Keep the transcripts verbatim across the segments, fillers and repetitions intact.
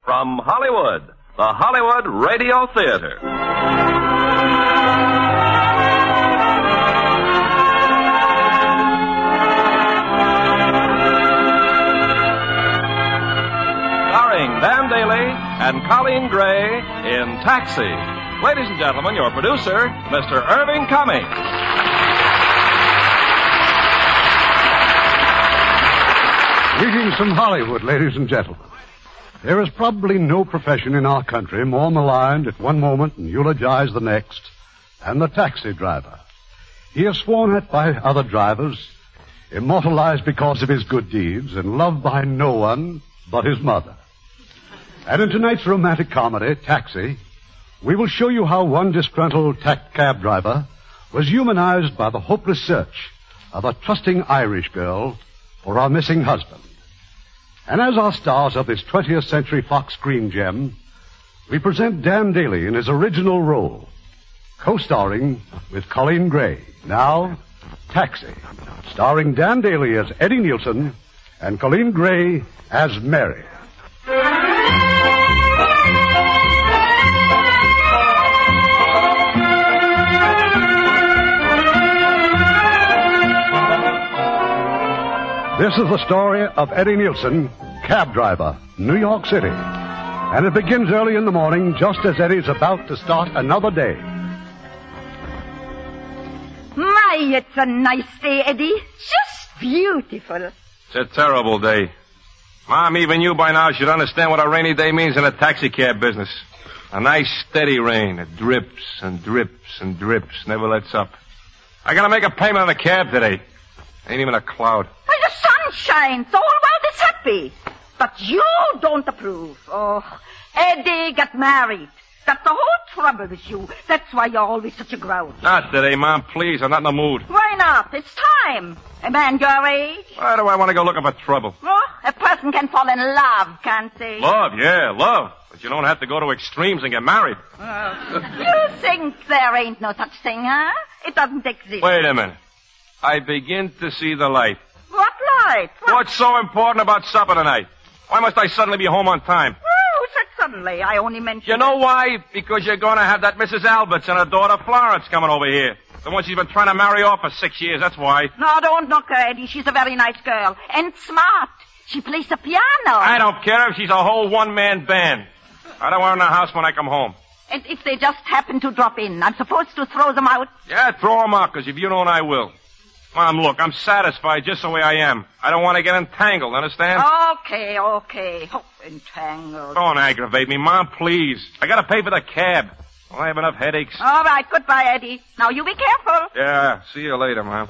From Hollywood, the Hollywood Radio Theater. Starring Dan Daly and Colleen Gray in Taxi. Ladies and gentlemen, your producer, Mister Irving Cummings. Greetings from Hollywood, ladies and gentlemen. There is probably no profession in our country more maligned at one moment and eulogized the next than the taxi driver. He is sworn at by other drivers, immortalized because of his good deeds, and loved by no one but his mother. And in tonight's romantic comedy, Taxi, we will show you how one disgruntled taxi cab driver was humanized by the hopeless search of a trusting Irish girl for our missing husband. And as our stars of this twentieth century Fox screen gem, we present Dan Daly in his original role, co-starring with Colleen Gray. Now, Taxi, starring Dan Daly as Eddie Nielsen and Colleen Gray as Mary. This is the story of Eddie Nielsen, cab driver, New York City. And it begins early in the morning, just as Eddie's about to start another day. My, it's a nice day, Eddie. Just beautiful. It's a terrible day. Mom, even you by now should understand what a rainy day means in the taxi cab business. A nice, steady rain. It drips and drips and drips, never lets up. I gotta make a payment on the cab today. Ain't even a cloud. Why, the sun shines. The whole world is happy. But you don't approve. Oh, Eddie got married. That's the whole trouble with you. That's why you're always such a grouch. Not today, Mom, please. I'm not in the mood. Why not? It's time. A man your age. Why do I want to go looking for trouble? Oh, a person can fall in love, can't they? Love, yeah, love. But you don't have to go to extremes and get married. Oh. You think there ain't no such thing, huh? It doesn't exist. Wait a minute. I begin to see the light. What light? What? What's so important about supper tonight? Why must I suddenly be home on time? Oh, who said suddenly? I only mentioned... You know why? Because you're going to have that Missus Alberts and her daughter Florence coming over here. The one she's been trying to marry off for six years, that's why. No, don't knock her, Eddie. She's a very nice girl. And smart. She plays the piano. I don't care if she's a whole one-man band. I don't want her in the house when I come home. And if they just happen to drop in, I'm supposed to throw them out? Yeah, throw them out, because if you don't, I will. Mom, look, I'm satisfied just the way I am. I don't want to get entangled, understand? Okay, okay. Oh, entangled. Don't aggravate me, Mom, please. I got to pay for the cab. Well, I have enough headaches. All right, goodbye, Eddie. Now, you be careful. Yeah, see you later, Mom.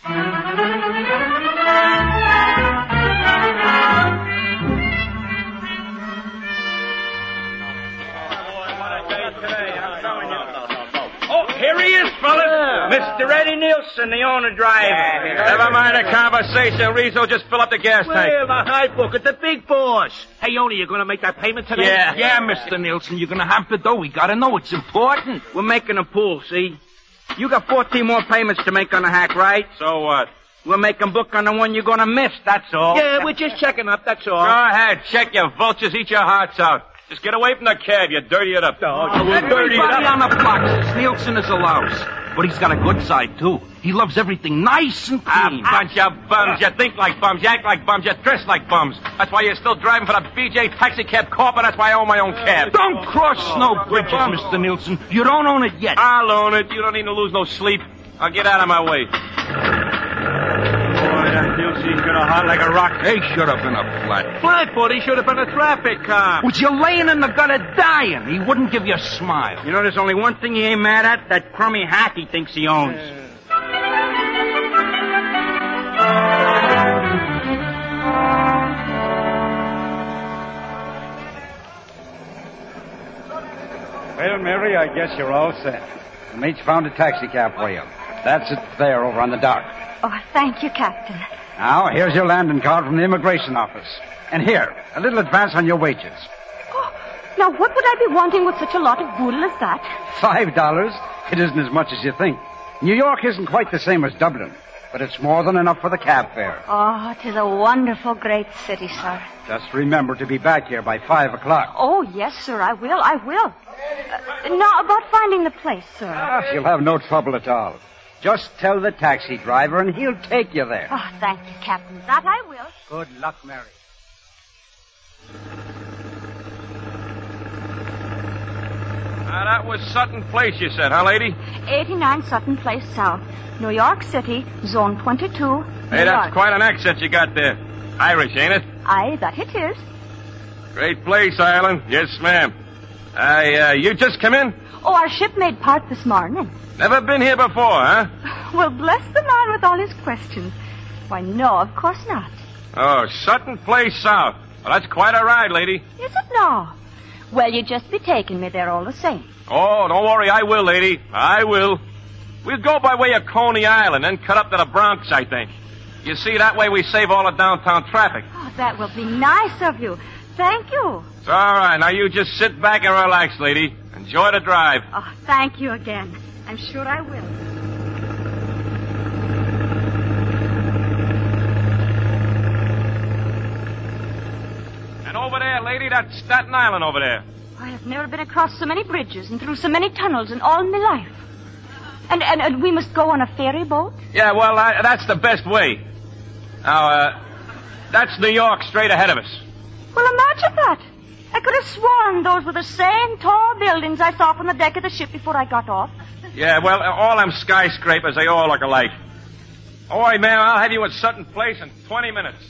Here he is, fellas. Yeah. Mister Eddie Nielsen, the owner driver. Yeah, Never mind the conversation, Rizzo. Just fill up the gas tank. Well, the high book at the big boss. Hey, Oni, you going to make that payment today? Yeah, yeah, Mister Nielsen. You're going to have to do. We got to know. It's important. We're making a pool, see? You got fourteen more payments to make on the hack, right? So what? We're making book on the one you're going to miss, that's all. Yeah, we're just checking up, that's all. Go ahead. Check your vultures. Eat your hearts out. Just get away from the cab. You dirty it up. Oh, oh we'll dirty it up. Everybody on the block says Nielsen is a louse. But he's got a good side, too. He loves everything nice and clean. A bunch of bums. You think like bums. You act like bums. You dress like bums. That's why you're still driving for the B J Taxi Cab Corp, and that's why I own my own cab. Don't cross no bridges, Mister Nielsen. You don't own it yet. I'll own it. You don't need to lose no sleep. I'll get out of my way. That Nielsen could have hot like a rock. He should have been a flat. Flat, but he should have been a traffic cop. Was you laying in the gutter dying? He wouldn't give you a smile. You know, there's only one thing he ain't mad at, that crummy hack he thinks he owns. Well, Mary, I guess you're all set. The mate's found a taxi cab for you. That's it there over on the dock. Oh, thank you, Captain. Now, here's your landing card from the immigration office. And here, a little advance on your wages. Oh, now what would I be wanting with such a lot of boodle as that? Five dollars? It isn't as much as you think. New York isn't quite the same as Dublin. but it's more than enough for the cab fare. Oh, 'tis a wonderful, great city, sir. Just remember to be back here by five o'clock. Oh, yes, sir, I will, I will. Uh, now, about finding the place, sir. Ah, you'll have no trouble at all. Just tell the taxi driver and he'll take you there. Oh, thank you, Captain. That I will. Good luck, Mary. Now, that was Sutton Place, you said, huh, lady? eighty-nine Sutton Place South, New York City, Zone twenty-two, Hey, New that's York. quite an accent you got there. Irish, ain't it? Aye, that it is. Great place, Ireland. Yes, ma'am. I, uh, you just come in? Oh, our ship made part this morning. Never been here before, huh? Well, bless the man with all his questions. Why, no, of course not. Oh, Sutton Place South. Well, that's quite a ride, lady. Is it now? Well, you'd just be taking me there all the same. Oh, don't worry, I will, lady. I will. We'll go by way of Coney Island, then cut up to the Bronx, I think. You see, that way we save all the downtown traffic. Oh, that will be nice of you. Thank you. It's all right. Now you just sit back and relax, lady. Enjoy the drive. Oh, thank you again. I'm sure I will. And over there, lady, that's Staten Island over there. I have never been across so many bridges and through so many tunnels in all my life. And, and, and we must go on a ferry boat? Yeah, well, I, that's the best way. Now, uh, that's New York straight ahead of us. Well, imagine that. I could have sworn those were the same tall buildings I saw from the deck of the ship before I got off. Yeah, well, all them skyscrapers, they all look alike. All right, man, I'll have you at Sutton Place in twenty minutes.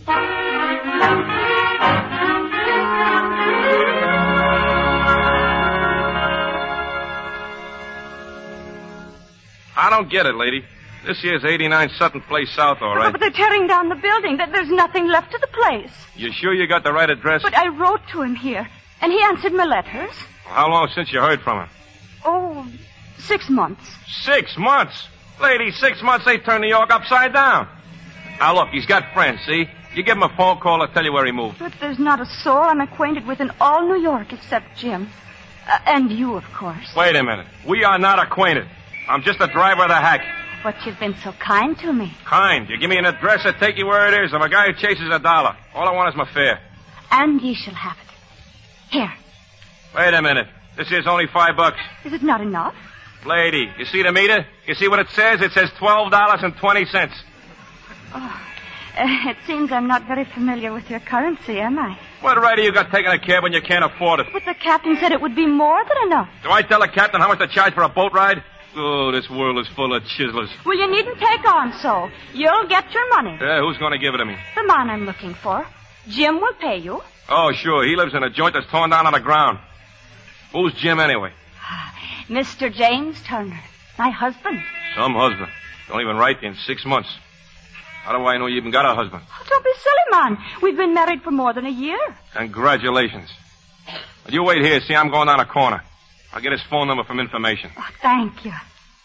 I don't get it, lady. This here's eighty-nine Sutton Place South, all right. But they're tearing down the building. There's nothing left of the place. You sure you got the right address? But I wrote to him here, and he answered my letters. How long since you heard from him? Oh, six months. Six months? Lady, six months they turned New York upside down. Now, look, he's got friends, see? You give him a phone call, I'll tell you where he moved. But there's not a soul I'm acquainted with in all New York except Jim. Uh, and you, of course. Wait a minute. We are not acquainted. I'm just a driver of the hack. But you've been so kind to me. Kind? You give me an address, I take you where it is. I'm a guy who chases a dollar. All I want is my fare. And ye shall have it. Here. Wait a minute. This here's only five bucks. Is it not enough? Lady, you see the meter? You see what it says? It says twelve dollars and twenty cents. Oh, uh, it seems I'm not very familiar with your currency, am I? What right have you got taking a cab when you can't afford it? But the captain said it would be more than enough. Do I tell the captain how much to charge for a boat ride? Oh, this world is full of chiselers. Well, you needn't take on so. You'll get your money. Yeah, who's going to give it to me? The man I'm looking for. Jim will pay you. Oh, sure. He lives in a joint that's torn down on the ground. Who's Jim, anyway? Mister James Turner. My husband. Some husband. Don't even write you in six months. How do I know you even got a husband? Oh, don't be silly, man. We've been married for more than a year. Congratulations. Well, you wait here. See, I'm going down a corner. I'll get his phone number from information. Oh, thank you.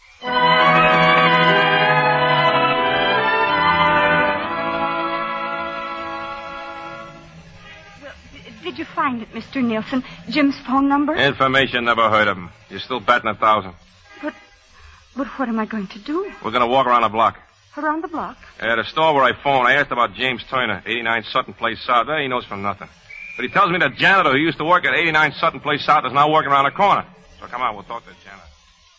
Well, d- did you find it, Mister Nielsen? Jim's phone number? Information, never heard of him. You're still batting a thousand. But, but what am I going to do? We're going to walk around the block. Around the block? At the store where I phoned, I asked about James Turner, eighty-nine Sutton Place South. Well, he knows from nothing. But he tells me the janitor who used to work at eighty-nine Sutton Place South is now working around the corner. So come on, we'll talk to the janitor.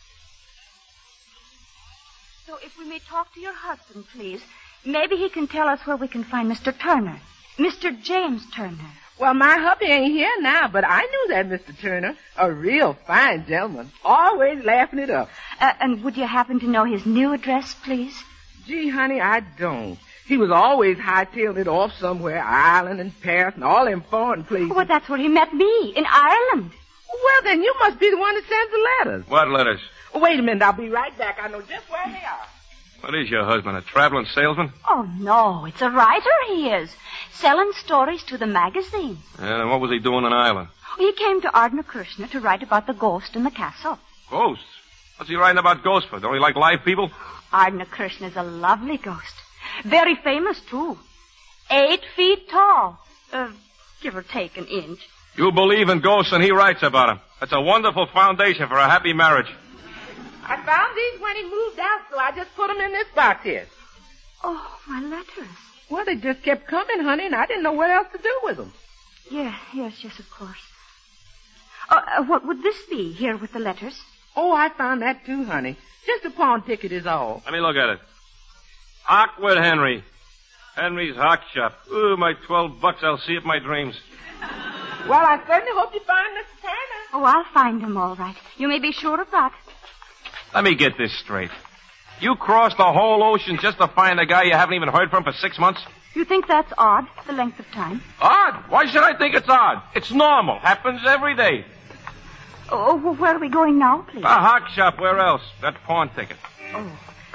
So if we may talk to your husband, please, maybe he can tell us where we can find Mister Turner. Mister James Turner. Well, my hubby ain't here now, but I knew that Mister Turner. A real fine gentleman. Always laughing it up. Uh, and would you happen to know his new address, please? Gee, honey, I don't. He was always hightailed it off somewhere, Ireland and Paris and all them foreign places. Well, that's where he met me, in Ireland. Well, then you must be the one that sends the letters. What letters? Wait a minute, I'll be right back. I know just where they are. What is your husband, a traveling salesman? Oh, no, it's a writer he is, selling stories to the magazine. Yeah, and what was he doing in Ireland? He came to Ardnacrishna to write about the ghost in the castle. Ghosts? What's he writing about ghosts for? Don't he like live people? Ardnacrishna is a lovely ghost. Very famous, too. Eight feet tall. Uh, give or take an inch. You believe in ghosts and he writes about them. That's a wonderful foundation for a happy marriage. I found these when he moved out, so I just put them in this box here. Oh, my letters. Well, they just kept coming, honey, and I didn't know what else to do with them. Yeah, yes, yes, of course. Uh, uh, what would this be, here with the letters? Oh, I found that too, honey. Just a pawn ticket is all. Let me look at it. Awkward Henry. Henry's Hawk Shop. Ooh, my twelve bucks, I'll see it in my dreams. Well, I certainly hope you find Mister Turner. Oh, I'll find him all right. You may be sure of that. Let me get this straight. You crossed the whole ocean just to find a guy you haven't even heard from for six months? You think that's odd, the length of time? Odd? Why should I think it's odd? It's normal. Happens every day. Oh, well, where are we going now, please? A Hawk Shop. Where else? That pawn ticket. Oh.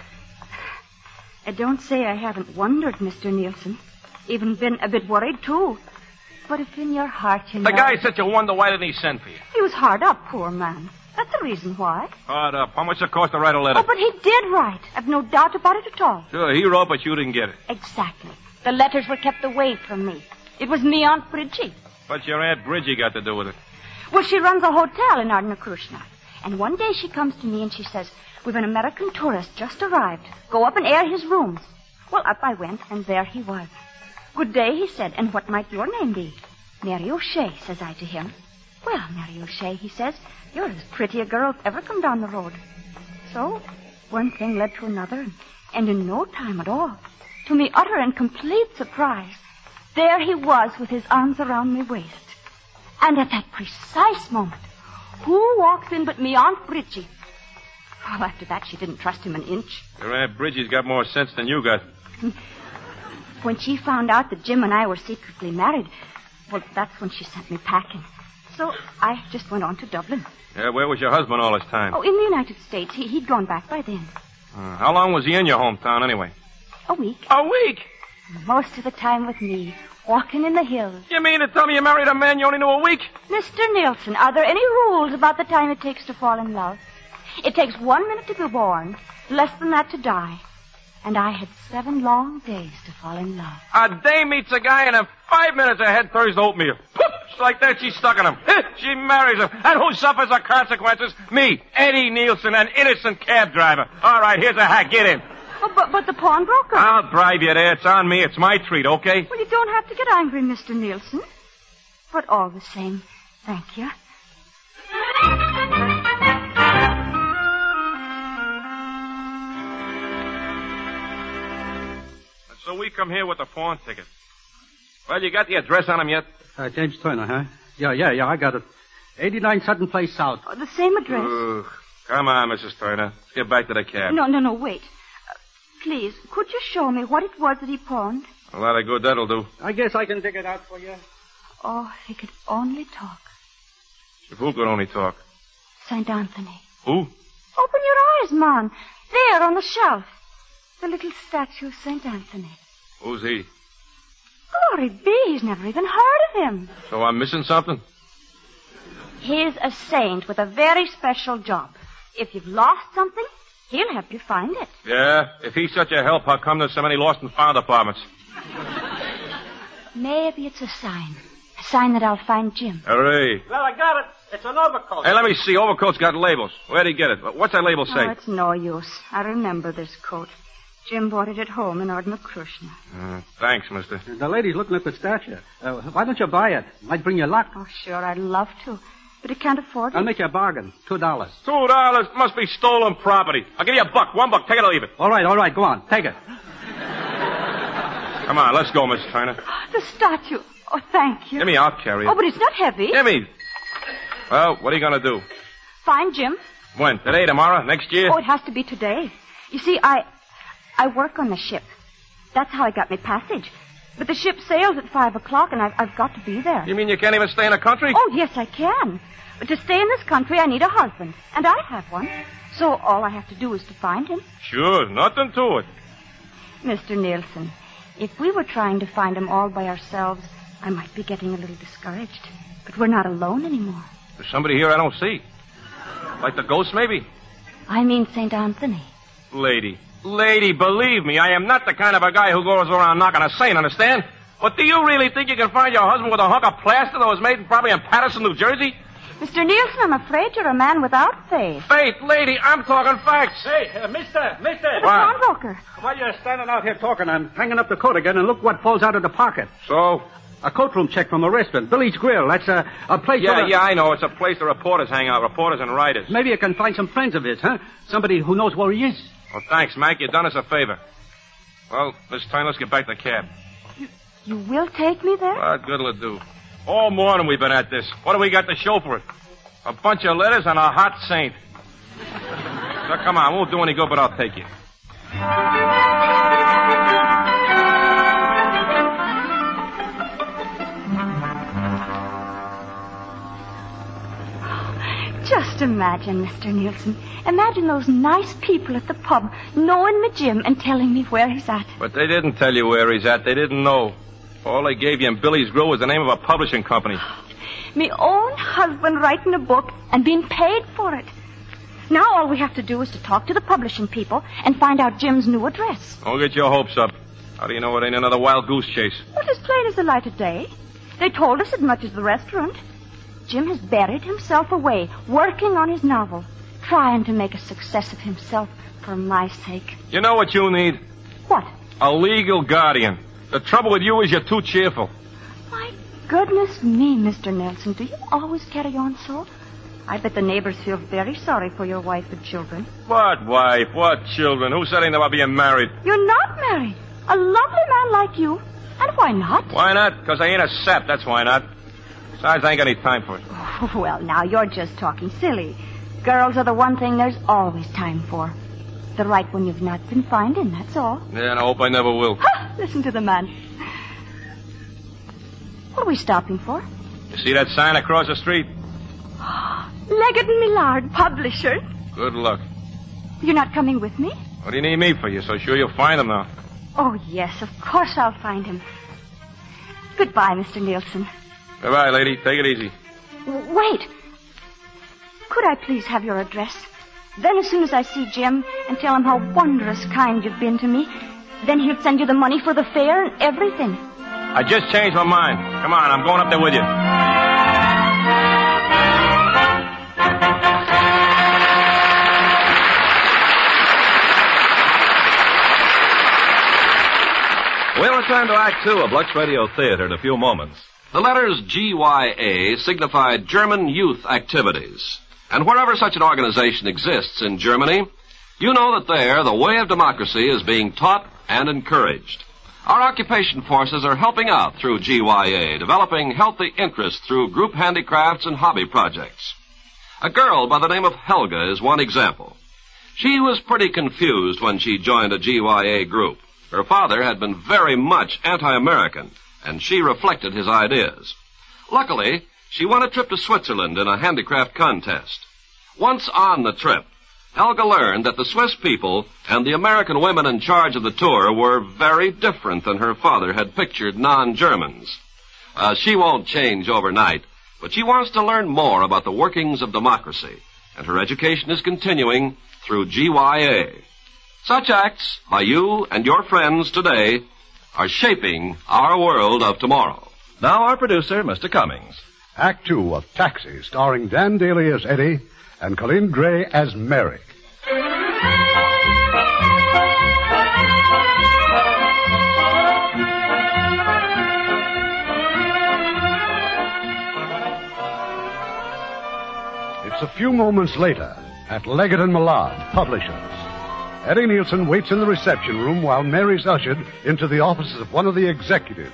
I don't say I haven't wondered, Mister Nielsen. Even been a bit worried, too. But if in your heart you know... The guy said you wonder why didn't he send for you? He was hard up, poor man. That's the reason why. Hard up. How much it cost to write a letter? Oh, but he did write. I've no doubt about it at all. Sure, he wrote, but you didn't get it. Exactly. The letters were kept away from me. It was me, Aunt Bridgie. What's your Aunt Bridgie got to do with it? Well, she runs a hotel in Ardnakrushna. And one day she comes to me and she says, we've an American tourist just arrived. Go up and air his rooms. Well, up I went, and there he was. Good day, he said, and what might your name be? Mary O'Shea, says I to him. Well, Mary O'Shea, he says, you're as pretty a girl as ever come down the road. So, one thing led to another, and in no time at all, to me utter and complete surprise, there he was with his arms around my waist. And at that precise moment, who walks in but me Aunt Bridgie? Well, after that, she didn't trust him an inch. Your Aunt Bridgie's got more sense than you got. When she found out that Jim and I were secretly married, well, that's when she sent me packing. So I just went on to Dublin. Yeah, where was your husband all this time? Oh, in the United States. He, he'd gone back by then. Uh, how long was he in your hometown, anyway? A week. A week? Most of the time with me, walking in the hills. You mean to tell me you married a man you only knew a week? Mister Nielsen, are there any rules about the time it takes to fall in love? It takes one minute to be born, less than that to die. And I had seven long days to fall in love. A day meets a guy, and in five minutes her head turns to oatmeal. Poops! Like that, she's stuck in him. She marries him. And who suffers the consequences? Me, Eddie Nielsen, an innocent cab driver. All right, here's a hack. Get in. Oh, but, but the pawnbroker. I'll bribe you there. It's on me. It's my treat, okay? Well, you don't have to get angry, Mister Nielsen. But all the same, thank you. So we come here with the pawn ticket. Well, you got the address on him yet? Uh, James Turner, huh? Yeah, yeah, yeah, I got it. eighty-nine Sutton Place South. Oh, the same address. Ugh. Come on, Missus Turner. Let's get back to the cab. No, no, no, wait. Uh, please, could you show me what it was that he pawned? A lot of good that'll do. I guess I can dig it out for you. Oh, if he could only talk. If who could only talk? Saint Anthony. Who? Open your eyes, man. There on the shelf. The little statue of Saint Anthony. Who's he? Glory be, he's never even heard of him. So I'm missing something? He's a saint with a very special job. If you've lost something, he'll help you find it. Yeah? If he's such a help, how come there's so many lost and found apartments? Maybe it's a sign. A sign that I'll find Jim. Hooray. Well, I got it. It's an overcoat. Hey, let me see. Overcoat's got labels. Where'd he get it? What's that label say? Oh, it's no use. I remember this coat. Jim bought it at home in Ardnakrushna. Uh, thanks, mister. The lady's looking at the statue. Uh, why don't you buy it? Might bring you luck. Oh, sure, I'd love to. But I can't afford it. I'll make you a bargain. Two dollars. Two dollars? Must be stolen property. I'll give you a buck. One buck. Take it or leave it. All right, all right. Go on. Take it. Come on, let's go, Miss Turner. The statue. Oh, thank you. Give me, I'll carry it. Oh, but it's not heavy. Give me. Well, what are you going to do? Find Jim. When? Today, tomorrow, next year? Oh, it has to be today. You see, I... I work on the ship. That's how I got my passage. But the ship sails at five o'clock, and I've, I've got to be there. You mean you can't even stay in the country? Oh, yes, I can. But to stay in this country, I need a husband. And I have one. So all I have to do is to find him. Sure, nothing to it. Mister Nielsen, if we were trying to find him all by ourselves, I might be getting a little discouraged. But we're not alone anymore. There's somebody here I don't see. Like the ghost, maybe? I mean Saint Anthony. Lady. Lady, believe me, I am not the kind of a guy who goes around knocking a saint, understand? But do you really think you can find your husband with a hunk of plaster that was made probably in Patterson, New Jersey? Mister Nielsen, I'm afraid you're a man without faith. Faith, lady, I'm talking facts. Hey, uh, mister, mister. The pawnbroker. While you're standing out here talking, I'm hanging up the coat again, and look what falls out of the pocket. So? A coatroom check from a restaurant, Billy's Grill. That's a, a place... Yeah, where... yeah, I know. It's a place the reporters hang out, reporters and writers. Maybe you can find some friends of his, huh? Somebody who knows where he is. Well, thanks, Mac. You've done us a favor. Well, this time, let's get back to the cab. You, you will take me there? What good'll it do? All morning we've been at this. What do we got to show for it? A bunch of letters and a hot saint. So come on, won't do any good, but I'll take you. Just imagine, Mister Nielsen. Imagine those nice people at the pub knowing me Jim and telling me where he's at. But they didn't tell you where he's at. They didn't know. All they gave you in Billy's Grill was the name of a publishing company. Me own husband writing a book and being paid for it. Now all we have to do is to talk to the publishing people and find out Jim's new address. Don't get your hopes up. How do you know it ain't another wild goose chase? Well, as plain as the light of day. They told us as much as the restaurant. Jim has buried himself away, working on his novel, trying to make a success of himself for my sake. You know what you need? What? A legal guardian. The trouble with you is you're too cheerful. My goodness me, Mister Nelson, do you always carry on so? I bet the neighbors feel very sorry for your wife and children. What wife? What children? Who said anything about being married? You're not married. A lovely man like you. And why not? Why not? Because I ain't a sap, that's why not. Besides, I ain't got any time for it. Oh, well, now you're just talking silly. Girls are the one thing there's always time for. The right one you've not been finding, that's all. Yeah, and I hope I never will. Ha! Listen to the man. What are we stopping for? You see that sign across the street? Leggett and Millard, publisher. Good luck. You're not coming with me? What do you need me for? You're so sure you'll find him now. Oh, yes, of course I'll find him. Goodbye, Mister Nielsen. Goodbye, lady. Take it easy. W- wait. Could I please have your address? Then as soon as I see Jim and tell him how wondrous kind you've been to me, then he'll send you the money for the fare and everything. I just changed my mind. Come on, I'm going up there with you. We'll return to Act Two of Lux Radio Theater in a few moments. The letters G Y A signify German Youth Activities. And wherever such an organization exists in Germany, you know that there the way of democracy is being taught and encouraged. Our occupation forces are helping out through G Y A, developing healthy interest through group handicrafts and hobby projects. A girl by the name of Helga is one example. She was pretty confused when she joined a G Y A group. Her father had been very much anti-American, and she reflected his ideas. Luckily, she won a trip to Switzerland in a handicraft contest. Once on the trip, Helga learned that the Swiss people and the American women in charge of the tour were very different than her father had pictured non-Germans. Uh, she won't change overnight, but she wants to learn more about the workings of democracy, and her education is continuing through G Y A. Such acts by you and your friends today are shaping our world of tomorrow. Now our producer, Mister Cummings. Act Two of Taxi, starring Dan Daly as Eddie and Colleen Gray as Mary. It's a few moments later at Leggett and Millard, publishers. Eddie Nielsen waits in the reception room while Mary's ushered into the offices of one of the executives.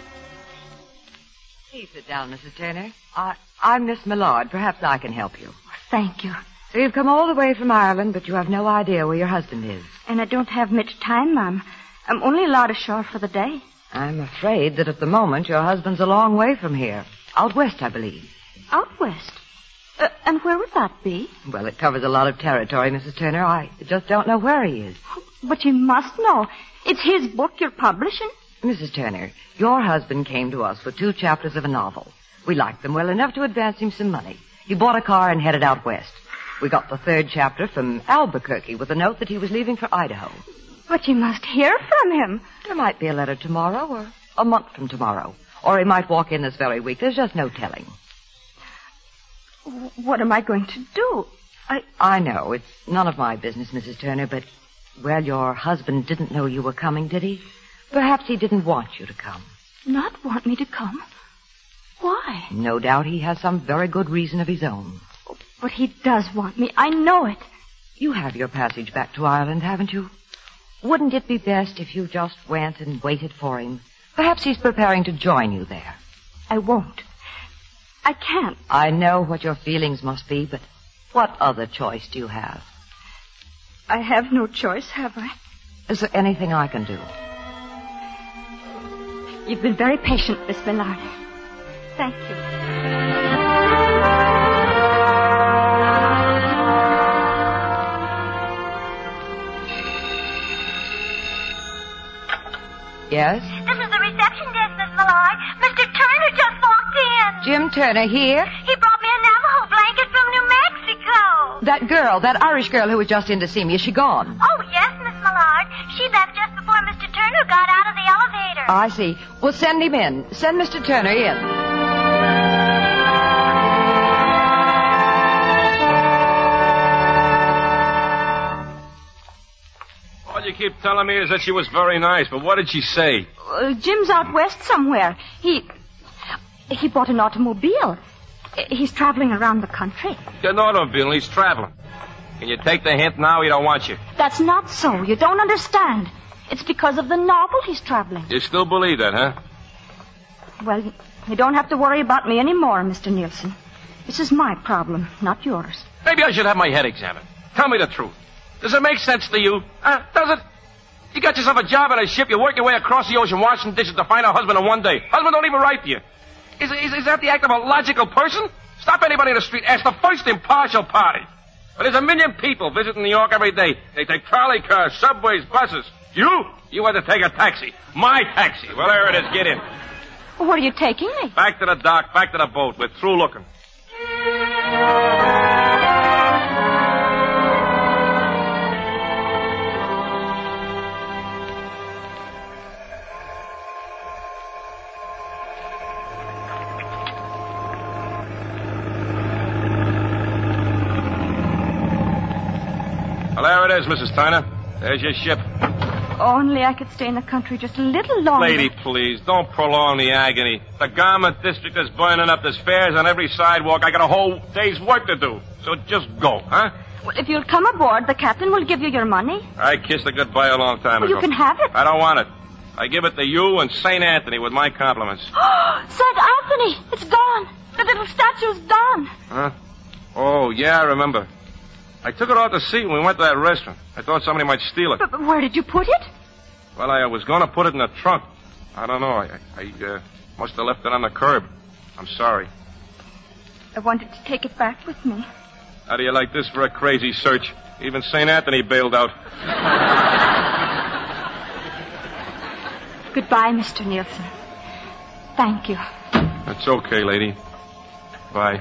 Please sit down, Missus Turner. I, I'm Miss Millard. Perhaps I can help you. Thank you. So you've come all the way from Ireland, but you have no idea where your husband is. And I don't have much time, Ma'am. I'm only allowed ashore for the day. I'm afraid that at the moment your husband's a long way from here. Out west, I believe. Out west? Uh, and where would that be? Well, it covers a lot of territory, Missus Turner. I just don't know where he is. But you must know. It's his book you're publishing. Missus Turner, your husband came to us for two chapters of a novel. We liked them well enough to advance him some money. He bought a car and headed out west. We got the third chapter from Albuquerque with a note that he was leaving for Idaho. But you must hear from him. There might be a letter tomorrow or a month from tomorrow. Or he might walk in this very week. There's just no telling. What am I going to do? I... I know. It's none of my business, Missus Turner, but, well, your husband didn't know you were coming, did he? Perhaps he didn't want you to come. Not want me to come? Why? No doubt he has some very good reason of his own. But he does want me. I know it. You have your passage back to Ireland, haven't you? Wouldn't it be best if you just went and waited for him? Perhaps he's preparing to join you there. I won't. I can't. I know what your feelings must be, but what other choice do you have? I have no choice, have I? Is there anything I can do? You've been very patient, Miss Millard. Thank you. Yes? This is the reception desk, Miss Millard. Mister Turner just walked in. Jim Turner here? He brought me a Navajo blanket from New Mexico. That girl, that Irish girl who was just in to see me, is she gone? Oh, yes, Miss Millard. She left just before Mister Turner got out of the elevator. I see. Well, send him in. Send Mister Turner in. All you keep telling me is that she was very nice, but what did she say? Uh, Jim's out west somewhere. He... He bought an automobile. He's traveling around the country. Got an automobile and he's traveling. Can you take the hint now? He don't want you. That's not so. You don't understand. It's because of the novel he's traveling. You still believe that, huh? Well, you don't have to worry about me anymore, Mister Nielsen. This is my problem, not yours. Maybe I should have my head examined. Tell me the truth. Does it make sense to you? Huh? Does it? You got yourself a job on a ship. You work your way across the ocean washing dishes to find a husband in one day. Husband don't even write to you. Is, is, is that the act of a logical person? Stop anybody in the street. Ask the first impartial party. But there's a million people visiting New York every day. They take trolley cars, subways, buses. You? You had to take a taxi. My taxi. Well, there it is. Get in. Where are you taking me? Back to the dock, back to the boat. We're through looking. Well, there it is, Missus Turner. There's your ship. Only I could stay in the country just a little longer. Lady, please, don't prolong the agony. The garment district is burning up. There's fairs on every sidewalk. I got a whole day's work to do. So just go, huh? Well, if you'll come aboard, the captain will give you your money. I kissed her goodbye a long time well, ago. You can have it. I don't want it. I give it to you and Saint Anthony with my compliments. Saint Anthony! It's gone. The little statue's gone. Huh? Oh, yeah, I remember. I took it off the seat when we went to that restaurant. I thought somebody might steal it. But, but where did you put it? Well, I was going to put it in the trunk. I don't know. I, I uh, must have left it on the curb. I'm sorry. I wanted to take it back with me. How do you like this for a crazy search? Even Saint Anthony bailed out. Goodbye, Mister Nielsen. Thank you. That's okay, lady. Bye.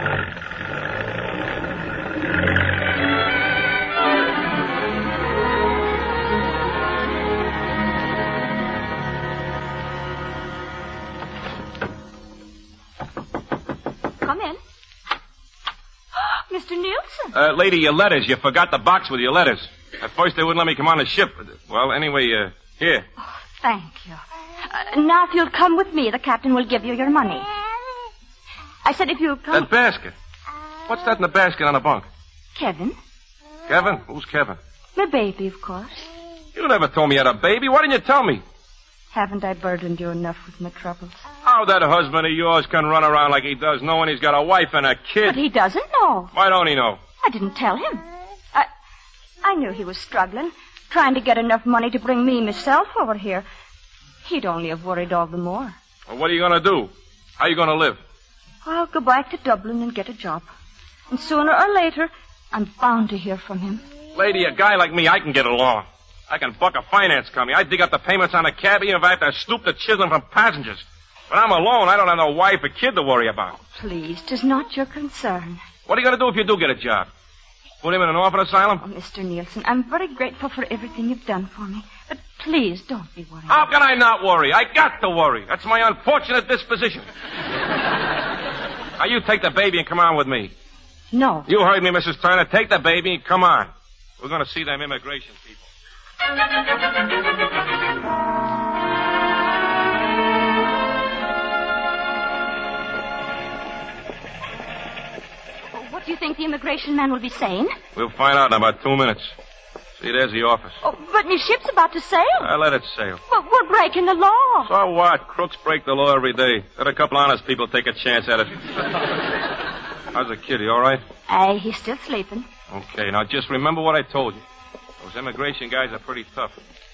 Come in. Mister Nielsen. Uh, lady, your letters. You forgot the box with your letters. At first they wouldn't let me come on the ship. Well, anyway, uh, here. Oh, thank you. Uh, now, if you'll come with me, the captain will give you your money. I said if you'll come... That basket. What's that in the basket on the bunk? Kevin. Kevin? Who's Kevin? My baby, of course. You never told me you had a baby. Why didn't you tell me? Haven't I burdened you enough with my troubles? How that husband of yours can run around like he does, knowing he's got a wife and a kid? But he doesn't know. Why don't he know? I didn't tell him. I I knew he was struggling, trying to get enough money to bring me myself over here. He'd only have worried all the more. Well, what are you going to do? How are you going to live? I'll go back to Dublin and get a job. And sooner or later, I'm bound to hear from him. Lady, a guy like me, I can get along. I can buck a finance company. I dig up the payments on a cab, even if I have to stoop the chiseling from passengers. When I'm alone, I don't have no wife or kid to worry about. Please, 'tis not your concern. What are you going to do if you do get a job? Put him in an orphan asylum? Oh, Mister Nielsen, I'm very grateful for everything you've done for me. But please, don't be worried. How can I not worry? I got to worry. That's my unfortunate disposition. Now, you take the baby and come on with me. No. You heard me, Missus Turner. Take the baby and come on. We're going to see them immigration people. What do you think the immigration man will be saying? We'll find out in about two minutes. See, there's the office. Oh, but my ship's about to sail. I let it sail. But we're breaking the law. So what? Crooks break the law every day. Let a couple honest people take a chance at it. How's the kid? He all right? Aye, he's still sleeping. Okay, now just remember what I told you. Those immigration guys are pretty tough.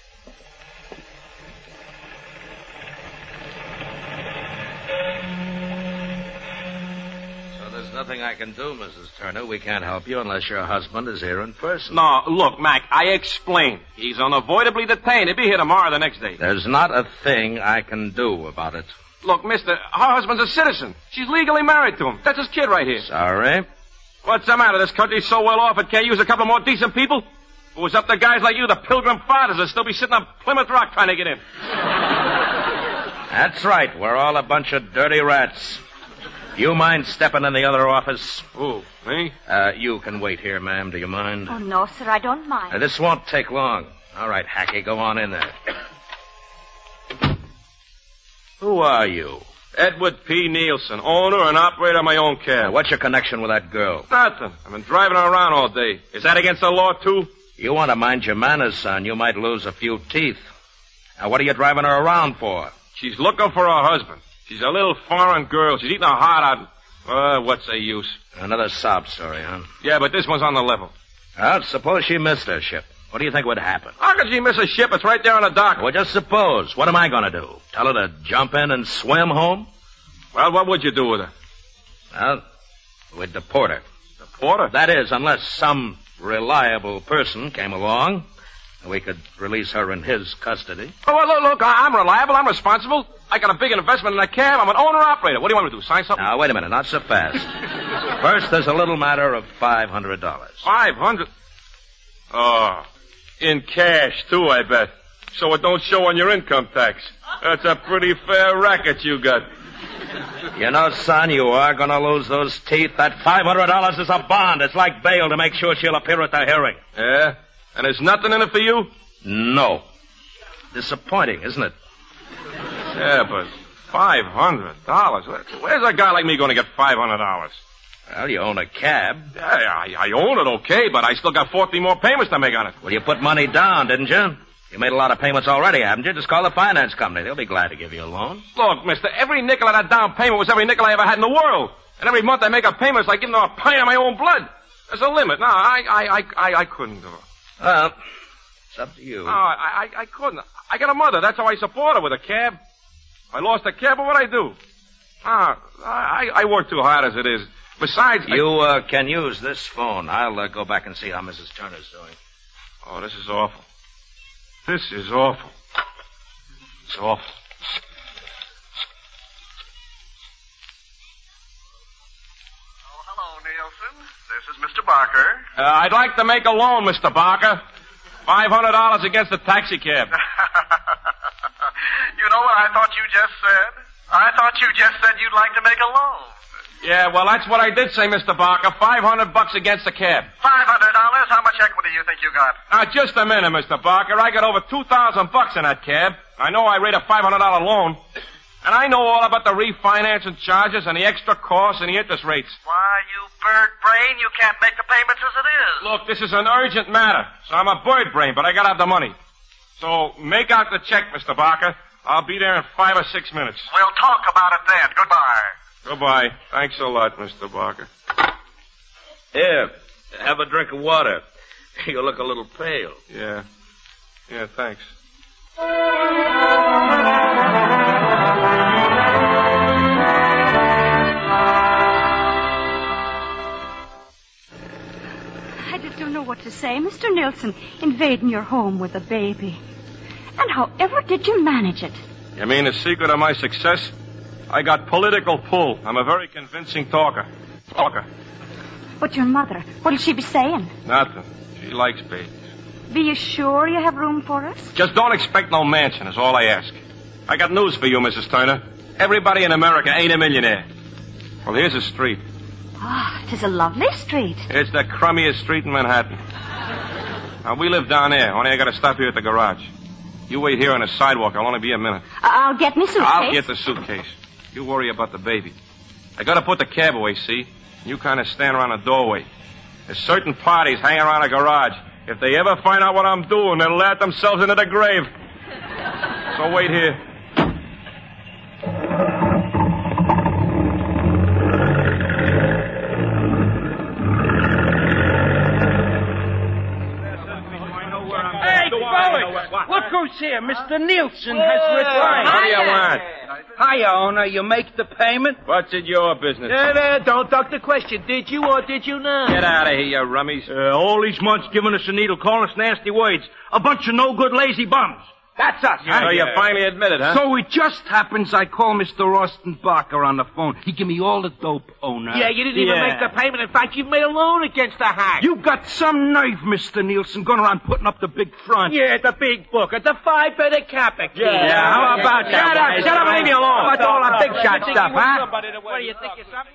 There's nothing I can do, Missus Turner. We can't help you unless your husband is here in person. No, look, Mac, I explained. He's unavoidably detained. He'll be here tomorrow or the next day. There's not a thing I can do about it. Look, mister, her husband's a citizen. She's legally married to him. That's his kid right here. Sorry? What's the matter? This country's so well off it can't use a couple more decent people? If it was up to guys like you, the Pilgrim Fathers would still be sitting on Plymouth Rock trying to get in. That's right. We're all a bunch of dirty rats. You mind stepping in the other office? Who, me? Uh, you can wait here, ma'am. Do you mind? Oh, no, sir, I don't mind. Uh, this won't take long. All right, Hackey, go on in there. Who are you? Edward P. Nielsen, owner and operator of my own cab. Uh, what's your connection with that girl? Nothing. I've been driving her around all day. Is that against the law, too? You want to mind your manners, son. You might lose a few teeth. Now, what are you driving her around for? She's looking for her husband. She's a little foreign girl. She's eating her heart out. Uh, what's the use? Another sob story, huh? Yeah, but this one's on the level. Well, suppose she missed her ship. What do you think would happen? How could she miss a ship? It's right there on the dock. Well, just suppose. What am I going to do? Tell her to jump in and swim home? Well, what would you do with her? Well, we'd deport her. Deport her? That is, unless some reliable person came along, we could release her in his custody. Oh, well, look, look, I'm reliable. I'm responsible. I got a big investment in that cab. I'm an owner-operator. What do you want me to do, sign something? Now, wait a minute. Not so fast. First, there's a little matter of five hundred dollars. Five hundred? Oh, in cash, too, I bet. So it don't show on your income tax. That's a pretty fair racket you got. You know, son, you are going to lose those teeth. That five hundred dollars is a bond. It's like bail to make sure she'll appear at the hearing. Yeah? And there's nothing in it for you? No. Disappointing, isn't it? Yeah, but five hundred dollars? Where's a guy like me going to get five hundred dollars? Well, you own a cab. Yeah, I, I own it, okay, but I still got fourteen more payments to make on it. Well, you put money down, didn't you? You made a lot of payments already, haven't you? Just call the finance company. They'll be glad to give you a loan. Look, mister, every nickel of that down payment was every nickel I ever had in the world. And every month I make a payment, it's like giving them a pint of my own blood. There's a limit. No, I I, I, I, I couldn't do it. Well, it's up to you. No, I, I, I couldn't. I got a mother. That's how I support her with a cab. I lost a cab, but what'd I do? Ah, I, I work too hard as it is. Besides... You uh, can use this phone. I'll uh, go back and see how Missus Turner's doing. Oh, this is awful. This is awful. It's awful. Oh, hello, Nielsen. This is Mister Barker. Uh, I'd like to make a loan, Mister Barker. Five hundred dollars against the taxi cab. You know what I thought you just said? I thought you just said you'd like to make a loan. Yeah, well, that's what I did say, Mister Barker. Five hundred bucks against the cab. Five hundred dollars? How much equity do you think you got? Now, just a minute, Mister Barker. I got over two thousand bucks in that cab. I know I rate a five hundred dollar loan. And I know all about the refinancing charges and the extra costs and the interest rates. Why, you bird brain, you can't make the payments as it is. Look, this is an urgent matter. So I'm a bird brain, but I gotta have the money. So make out the check, Mister Barker. I'll be there in five or six minutes. We'll talk about it then. Goodbye. Goodbye. Thanks a lot, Mister Barker. Here, have a drink of water. You look a little pale. Yeah. Yeah, thanks. I just don't know what to say. Mister Nielsen, invading your home with a baby. And however did you manage it? You mean the secret of my success? I got political pull. I'm a very convincing talker. Talker. But your mother, what'll she be saying? Nothing. She likes babies. Be you sure you have room for us? Just don't expect no mansion is all I ask. I got news for you, Missus Turner. Everybody in America ain't a millionaire. Well, here's a street. Ah, it is a lovely street. It's the crummiest street in Manhattan. Now, we live down there, only I gotta stop here at the garage. You wait here on the sidewalk. I'll only be a minute. I'll get me suitcase. I'll get the suitcase. You worry about the baby. I gotta put the cab away, see? You kind of stand around the doorway. There's certain parties hanging around a garage. If they ever find out what I'm doing, they'll laugh themselves into the grave. So wait here. Look who's here. Mister Nielsen has returned. What do you want? Hiya, owner. You make the payment? What's in your business? Uh, uh, don't duck the question. Did you or did you not? Get out of here, you rummies. Uh, all these months giving us a needle, calling us nasty words. A bunch of no-good, lazy bums. That's us. So huh? You finally admitted, huh? So it just happens I call Mister Austin Barker on the phone. He give me all the dope, owner. Yeah, you didn't even yeah. make the payment. In fact, you made a loan against the hack. You got some nerve, Mister Nielsen, going around putting up the big front. Yeah, the big book at the five by the capper. Yeah, yeah, yeah, how about yeah, that? Shut up, shut up and leave me alone. What's all that big shot stuff, huh? What do you think you're something?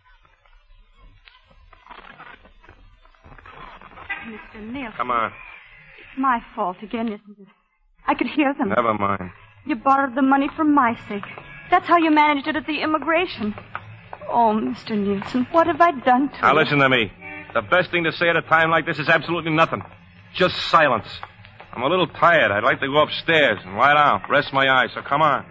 Mister Nielsen. Come on. It's my fault again, isn't it? I could hear them. Never mind. You borrowed the money for my sake. That's how you managed it at the immigration. Oh, Mister Nielsen, what have I done to Now, you? listen to me. The best thing to say at a time like this is absolutely nothing. Just silence. I'm a little tired. I'd like to go upstairs and lie down, rest my eyes, so come on.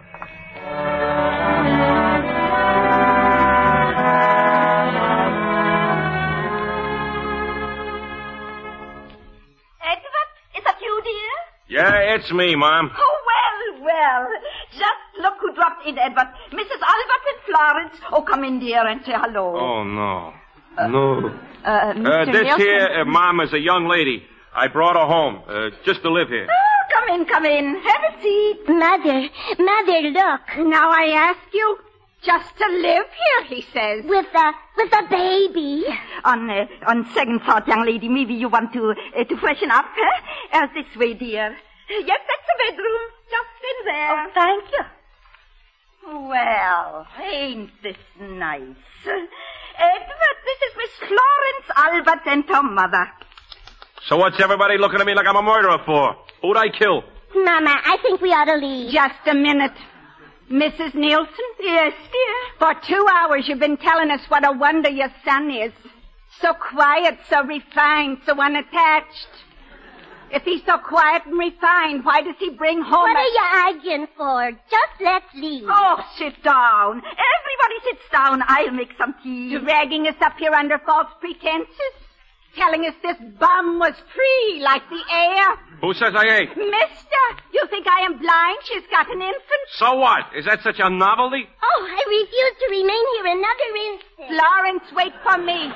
Edward, is that you, dear? Yeah, it's me, Mom. Oh, well, well. Just look who dropped in, Edward. Missus Albert and Florence. Oh, come in, dear, and say hello. Oh, no. Uh, no. Uh, Mister Uh, this Nielsen? here, uh, Mom, is a young lady. I brought her home, uh, just to live here. Oh, come in, come in. Have a seat. Mother, Mother, look. Now I ask you, just to live here, he says. With a, with a baby. On, uh, on second thought, young lady, maybe you want to, uh, to freshen up, huh? Uh, this way, dear. Yes, that's the bedroom. Just in there. Oh, thank you. Well, ain't this nice? Edward, this is Miss Florence Albert and her mother. So what's everybody looking at me like I'm a murderer for? Who'd I kill? Mama, I think we ought to leave. Just a minute. Missus Nielsen? Yes, dear. For two hours you've been telling us what a wonder your son is. So quiet, so refined, so unattached. If he's so quiet and refined, why does he bring home What a... are you arguing for? Just let's leave. Oh, sit down. Everybody sits down. I'll make some tea. Dragging us up here under false pretenses. Telling us this bum was free like the air. Who says I ain't? Mister, you think I am blind? She's got an infant. So what? Is that such a novelty? Oh, I refuse to remain here another instant. Florence, wait for me.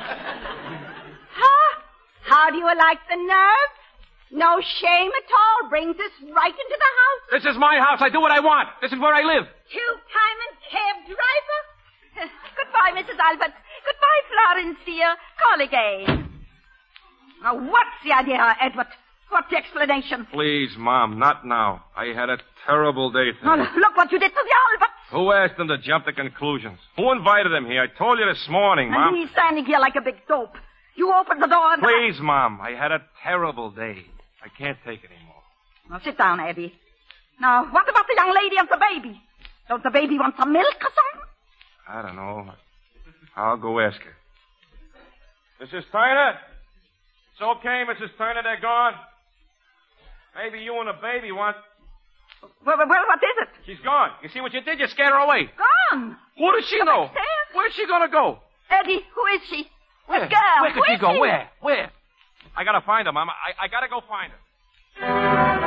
Huh? How do you like the nerve? No shame at all. Brings us right into the house. This is my house. I do what I want. This is where I live. Two-timing cab driver. Goodbye, Missus Albert. Goodbye, Florence, dear. Call again. Now, what's the idea, Edward? What's the explanation? Please, Mom, not now. I had a terrible day today. Oh, look what you did to the Albert. Who asked them to jump to conclusions? Who invited them here? I told you this morning, Mom. And he's standing here like a big dope. You opened the door and... Please, Mom, I had a terrible day. I can't take it anymore. Now, sit down, Eddie. Now, what about the young lady and the baby? Don't the baby want some milk or something? I don't know. I'll go ask her. Missus Turner? It's okay, Missus Turner, they're gone. Maybe you and the baby want... Well, well, what is it? She's gone. You see what you did? You scared her away. Gone? Who does she Come know? upstairs. Where's she gonna go? Eddie, who is she? Where? This girl. Where could who she is go? she? Where? Where? I gotta find her, Mama. I, I gotta go find her.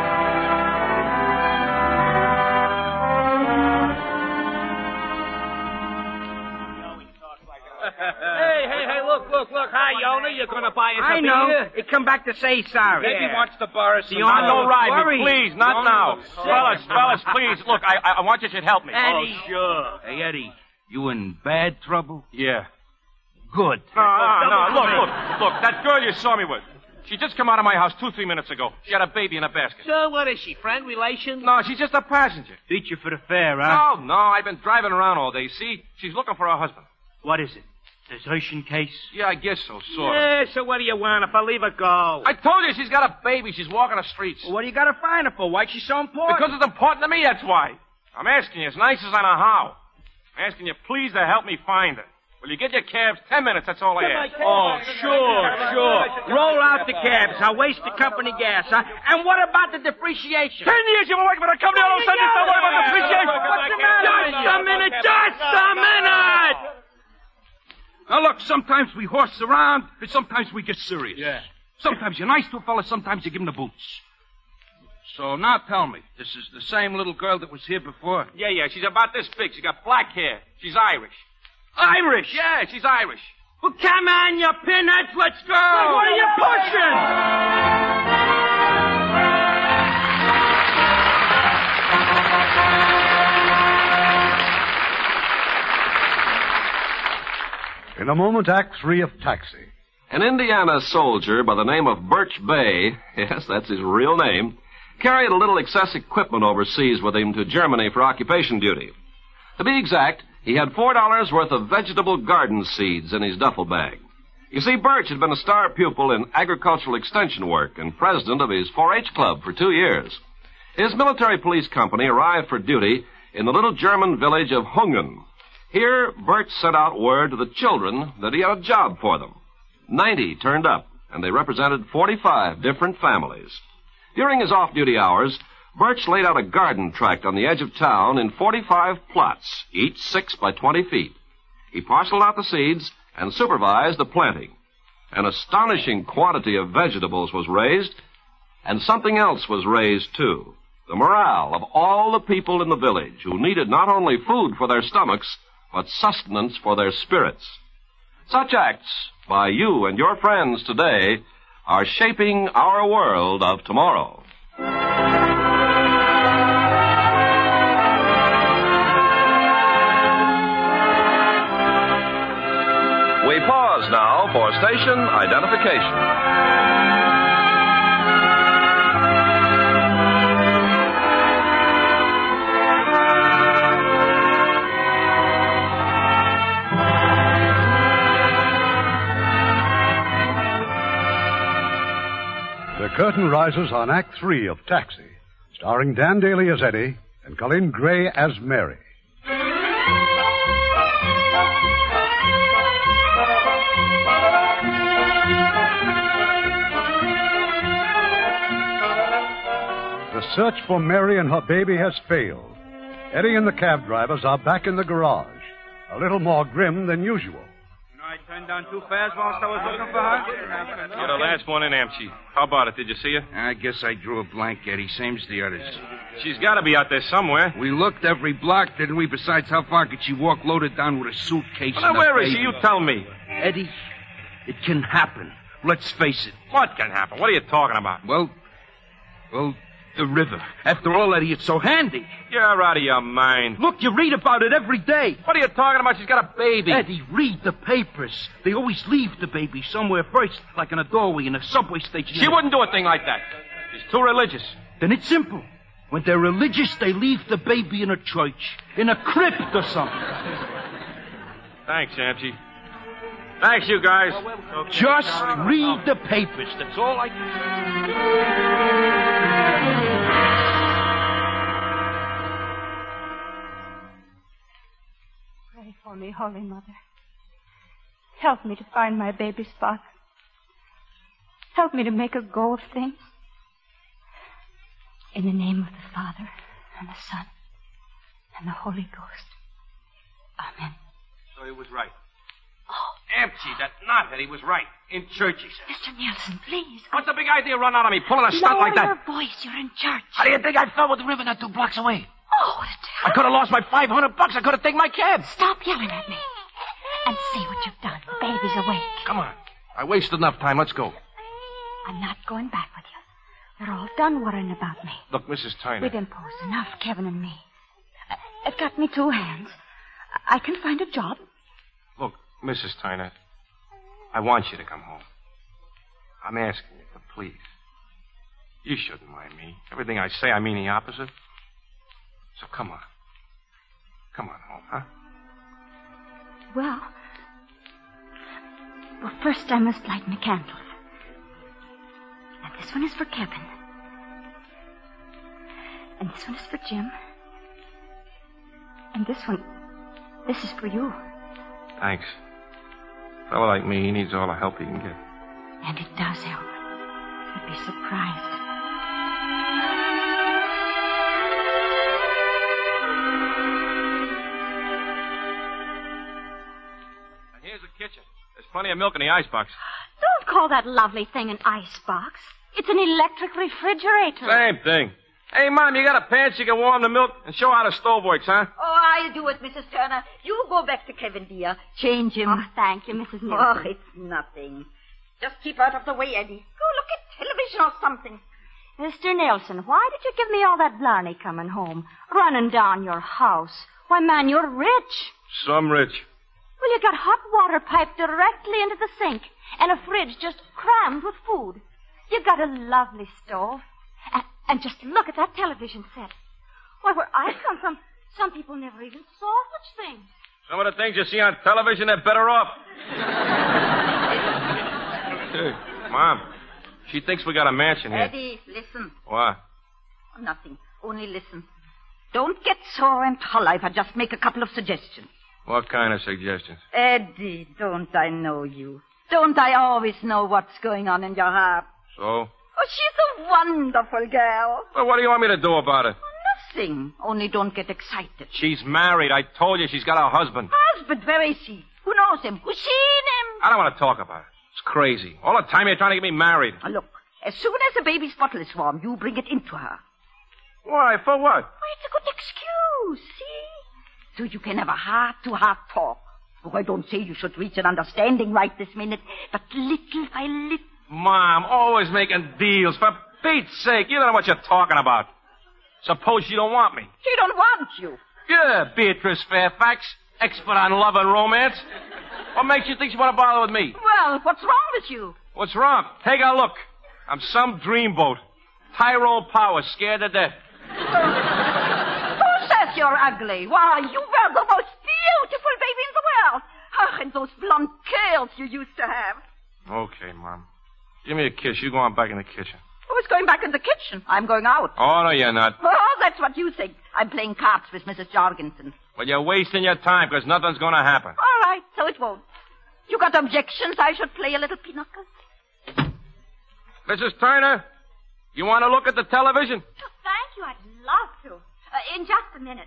Hey, hey, hey, look, look, look. Hi, Yona. You're going to buy us I a know. beer? He come back to say sorry. Maybe he wants to borrow some... Now, don't ride Worry. me, please. Not now. Fellas, fellas, please. Look, I, I want you to help me. Eddie. Oh, sure. Hey, Eddie, you in bad trouble? Yeah. Good. No, no, no. Look, look, look. That girl you saw me with. She just come out of my house two, three minutes ago. She had a baby in a basket. So what is she, friend, relation? No, she's just a passenger. Beat you for the fare, huh? No, no. I've been driving around all day. See, she's looking for her husband. What is it? Desertion case? Yeah, I guess so, sort of. Yeah, so what do you want if I leave her go? I told you she's got a baby. She's walking the streets. Well, what do you got to find her for? Why's she so important? Because it's important to me, that's why. I'm asking you as nice as I know how. I'm asking you please to help me find her. Will you get your cabs? Ten minutes, that's all I ask. Oh, sure, sure. Roll out the cabs. I'll waste the company gas, huh? And what about the depreciation? Ten years you've been working for the company, all of a sudden you start worrying about depreciation. What's the matter? Just a minute, just a minute! Now, look, sometimes we horse around, and sometimes we get serious. Yeah. Sometimes you're nice to a fella, sometimes you give him the boots. So now tell me, this is the same little girl that was here before? Yeah, yeah, she's about this big. She's got black hair. She's Irish. Irish? Yeah, she's Irish. Well, come on, you pinheads, let's go! Well, what are you pushing? In a moment, Act Three of Taxi. An Indiana soldier by the name of Birch Bay, yes, that's his real name, carried a little excess equipment overseas with him to Germany for occupation duty. To be exact, he had four dollars worth of vegetable garden seeds in his duffel bag. You see, Birch had been a star pupil in agricultural extension work and president of his four H club for two years. His military police company arrived for duty in the little German village of Hungen. Here, Birch sent out word to the children that he had a job for them. Ninety turned up, and they represented forty-five different families. During his off-duty hours, Birch laid out a garden tract on the edge of town in forty-five plots, each six by twenty feet. He parceled out the seeds and supervised the planting. An astonishing quantity of vegetables was raised, and something else was raised, too. The morale of all the people in the village who needed not only food for their stomachs, but sustenance for their spirits. Such acts by you and your friends today are shaping our world of tomorrow. We pause now for station identification. The curtain rises on Act Three of Taxi, starring Dan Daly as Eddie and Colleen Gray as Mary. The search for Mary and her baby has failed. Eddie and the cab drivers are back in the garage, a little more grim than usual. You know, I turned down too fast whilst I was looking for her. You're the last one in, Amchi. How about it? Did you see her? I guess I drew a blank, Eddie, same as the others. She's got to be out there somewhere. We looked every block, didn't we? Besides, how far could she walk loaded down with a suitcase? Well, now, where is she? You tell me. Eddie, it can happen. Let's face it. What can happen? What are you talking about? Well, well, the river. After all, Eddie, it's so handy. You're out of your mind. Look, you read about it every day. What are you talking about? She's got a baby. Eddie, read the papers. They always leave the baby somewhere first, like in a doorway in a subway station. She wouldn't do a thing like that. She's too religious. Then it's simple. When they're religious, they leave the baby in a church, in a crypt or something. Thanks, Amchi. Thanks, you guys. Just read the papers. That's all I can say. Pray for me, Holy Mother. Help me to find my baby's father. Help me to make a go of things. In the name of the Father, and the Son, and the Holy Ghost. Amen. So he was right. Oh. Amchi, that knothead, he was right. In church, he said. Mister Nielsen, please. What's the big idea run out on me, pulling a stunt like that? Lower your voice, you're in church. How do you think I felt with the river not two blocks away? Oh, what a terrible... I could have lost my five hundred bucks. I could have taken my cab. Stop yelling at me. And see what you've done. The baby's awake. Come on. I wasted enough time. Let's go. I'm not going back with you. They're all done worrying about me. Look, Missus Tyner. We've imposed enough, Kevin and me. I've got me two hands. I can find a job. Look, Missus Tyner, I want you to come home. I'm asking you, but please. You shouldn't mind me. Everything I say, I mean the opposite. So come on. Come on home, huh? Well, Well, first I must light my candles. And this one is for Kevin. And this one is for Jim. And this one, this is for you. Thanks. A fellow like me, he needs all the help he can get. And it does help. You'd be surprised. And here's the kitchen. There's plenty of milk in the icebox. Don't call that lovely thing an icebox. It's an electric refrigerator. Same thing. Hey, Mom, you got a pan so you can warm the milk and show how the stove works, huh? Oh, I'll do it, Missus Turner. You go back to Kevin, dear. Change him. Oh, thank you, Missus Nielsen. Oh, it's nothing. Just keep out of the way, Eddie. Go look at television or something. Mister Nielsen, why did you give me all that blarney coming home? Running down your house. Why, man, you're rich. Some rich. Well, you got hot water piped directly into the sink and a fridge just crammed with food. You got a lovely stove. And, and just look at that television set. Why, where I come from, some people never even saw such things. Some of the things you see on television, they're better off. Hey, Mom, she thinks we got a mansion here. Eddie, listen. What? Oh, nothing. Only listen. Don't get sore and hollow if I just make a couple of suggestions. What kind of suggestions? Eddie, don't I know you? Don't I always know what's going on in your heart? So? Oh, she's a wonderful girl. Well, what do you want me to do about it? Nothing. Only don't get excited. She's married. I told you she's got a husband. Husband? Where is he? Who knows him? Who's seen him? I don't want to talk about it. It's crazy. All the time you're trying to get me married. Now, look, as soon as the baby's bottle is warm, you bring it into her. Why? For what? Oh, it's a good excuse, see? So you can have a heart-to-heart talk. Oh, I don't say you should reach an understanding right this minute, but little by little. Mom, always making deals. For Pete's sake, you don't know what you're talking about. Suppose you don't want me. She don't want you. Yeah, Beatrice Fairfax, expert on love and romance. What makes you think you want to bother with me? Well, what's wrong with you? What's wrong? Take a look. I'm some dreamboat. Tyrone Power, scared to death. Who says you're ugly? Why, you were the most beautiful baby in the world. Ah, and those blonde curls you used to have. Okay, Mom. Give me a kiss. You go on back in the kitchen. Who's going back in the kitchen? I'm going out. Oh, no, you're not. Oh, that's what you think. I'm playing cards with Missus Jorgensen. Well, you're wasting your time, because nothing's going to happen. All right, so it won't. You got objections? I should play a little pinochle. Missus Turner, you want to look at the television? Oh, thank you. I'd love to. Uh, in just a minute.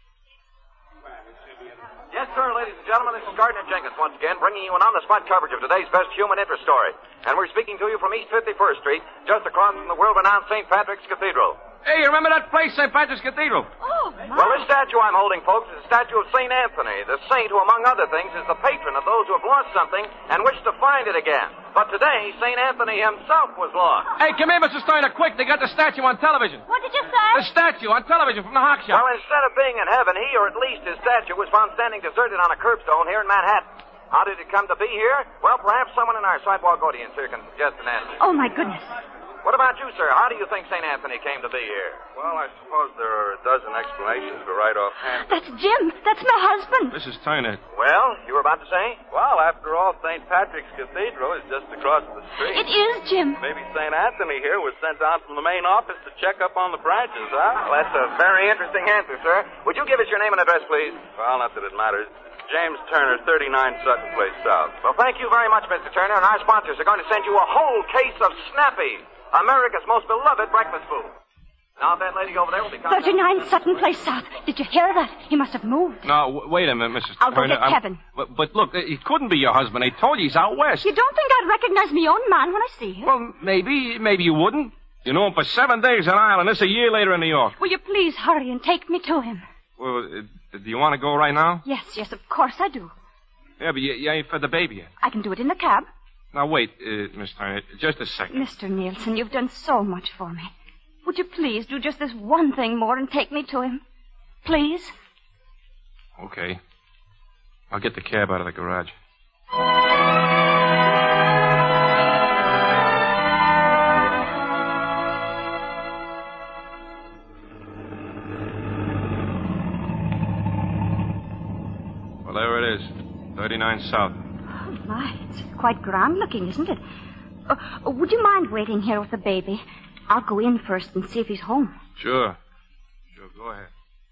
Yes, sir, ladies and gentlemen, this is Gardner Jenkins once again, bringing you an on-the-spot coverage of today's best human interest story. And we're speaking to you from East fifty-first Street, just across from the world-renowned Saint Patrick's Cathedral. Hey, you remember that place, Saint Patrick's Cathedral? Oh, my. Well, this statue I'm holding, folks, is a statue of Saint Anthony, the saint who, among other things, is the patron of those who have lost something and wish to find it again. But today, Saint Anthony himself was lost. Hey, come here, Missus Steiner, quick. They got the statue on television. What did you say? The statue on television from the Hawk Shop. Well, instead of being in heaven, he, or at least his statue, was found standing deserted on a curbstone here in Manhattan. How did it come to be here? Well, perhaps someone in our sidewalk audience here can suggest an answer. Oh, my goodness. What about you, sir? How do you think Saint Anthony came to be here? Well, I suppose there are a dozen explanations, but right offhand. That's Jim. That's my husband. Missus Turner. Well, you were about to say? Well, after all, Saint Patrick's Cathedral is just across the street. It is, Jim. Maybe Saint Anthony here was sent out from the main office to check up on the branches, huh? Well, that's a very interesting answer, sir. Would you give us your name and address, please? Well, not that it matters. James Turner, thirty-nine Sutton Place South. Well, thank you very much, Mister Turner, and our sponsors are going to send you a whole case of Snappy, America's most beloved breakfast food. Now, that lady over there will be coming. thirty-nine Sutton Place South. Did you hear that? He must have moved. No, w- wait a minute, Missus I'll go Turner. get I'm- Kevin. But, but look, he couldn't be your husband. I told you he's out west. You don't think I'd recognize my own man when I see him? Well, maybe, maybe you wouldn't. You know him for seven days on Ireland. This a year later in New York. Will you please hurry and take me to him? Well, uh, do you want to go right now? Yes, yes, of course I do. Yeah, but you, you ain't fed the baby yet. I can do it in the cab. Now, wait, uh, Miss Turner, just a second. Mister Nielsen, you've done so much for me. Would you please do just this one thing more and take me to him? Please? Okay. I'll get the cab out of the garage. Well, there it is. thirty-nine South. Oh, my. It's quite grand looking, isn't it? Uh, would you mind waiting here with the baby? I'll go in first and see if he's home. Sure. Sure, go ahead.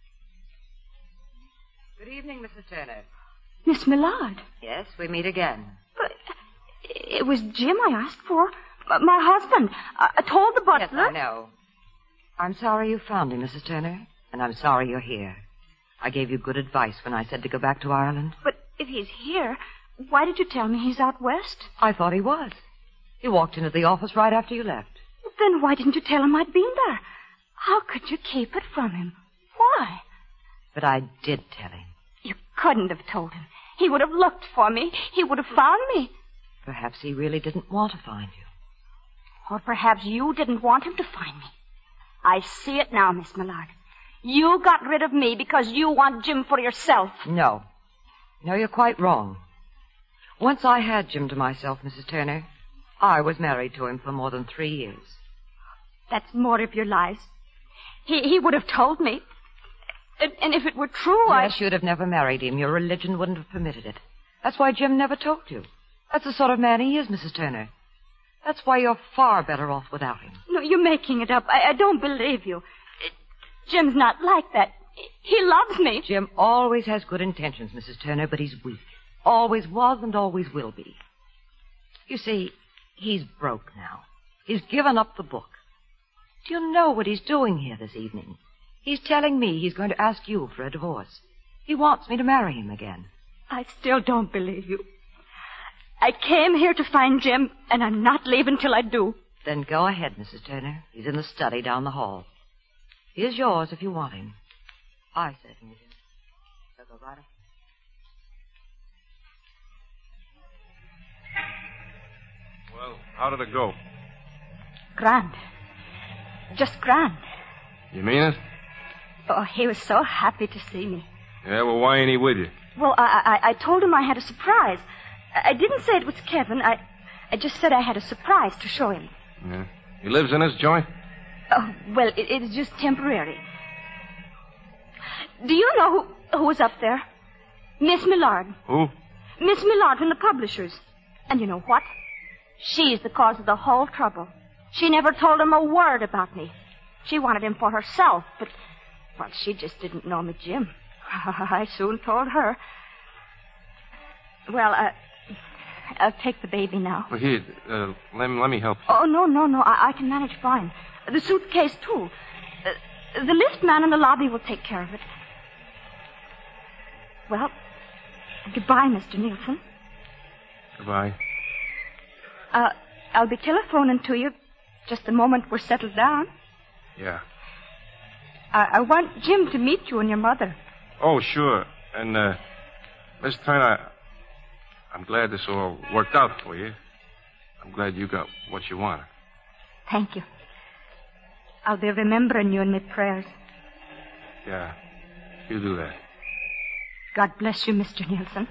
Good evening, Missus Turner. Miss Millard. Yes, we meet again. But it was Jim I asked for. My husband. I told the butler. Yes, I know. I'm sorry you found him, Missus Turner, and I'm sorry you're here. I gave you good advice when I said to go back to Ireland. But if he's here, why did you tell me he's out west? I thought he was. He walked into the office right after you left. Then why didn't you tell him I'd been there? How could you keep it from him? Why? But I did tell him. You couldn't have told him. He would have looked for me. He would have found me. Perhaps he really didn't want to find you. Or perhaps you didn't want him to find me. I see it now, Miss Millard. You got rid of me because you want Jim for yourself. No. No, you're quite wrong. Once I had Jim to myself, Missus Turner. I was married to him for more than three years. That's more of your lies. He he would have told me. And, and if it were true, I... Yes, you'd have never married him. Your religion wouldn't have permitted it. That's why Jim never told you. That's the sort of man he is, Missus Turner. That's why you're far better off without him. No, you're making it up. I, I don't believe you. Jim's not like that. He loves me. Jim always has good intentions, Missus Turner, but he's weak. Always was and always will be. You see, he's broke now. He's given up the book. Do you know what he's doing here this evening? He's telling me he's going to ask you for a divorce. He wants me to marry him again. I still don't believe you. I came here to find Jim, and I'm not leaving till I do. Then go ahead, Missus Turner. He's in the study down the hall. He is yours if you want him. I certainly do. So go right ahead. Well, how did it go? Grand. Just grand. You mean it? Oh, he was so happy to see me. Yeah, well, why ain't he with you? Well, I, I, I told him I had a surprise. I didn't say it was Kevin. I, I just said I had a surprise to show him. Yeah. He lives in this joint? Oh, well, it, it's just temporary. Do you know who, who was up there? Miss Millard. Who? Miss Millard from the publishers. And you know what? She's the cause of the whole trouble. She never told him a word about me. She wanted him for herself, but, well, she just didn't know me, Jim. I soon told her. Well, uh, I'll take the baby now. Well, here, uh, let, me, let me help you. Oh, no, no, no. I, I can manage fine. The suitcase, too. Uh, the lift man in the lobby will take care of it. Well, goodbye, Mister Nielsen. Goodbye. Uh, I'll be telephoning to you just the moment we're settled down. Yeah. I, I want Jim to meet you and your mother. Oh, sure. And, uh, Miss Turner, I'm glad this all worked out for you. I'm glad you got what you wanted. Thank you. I'll be remembering you in my prayers. Yeah, you do that. God bless you, Mister Nielsen.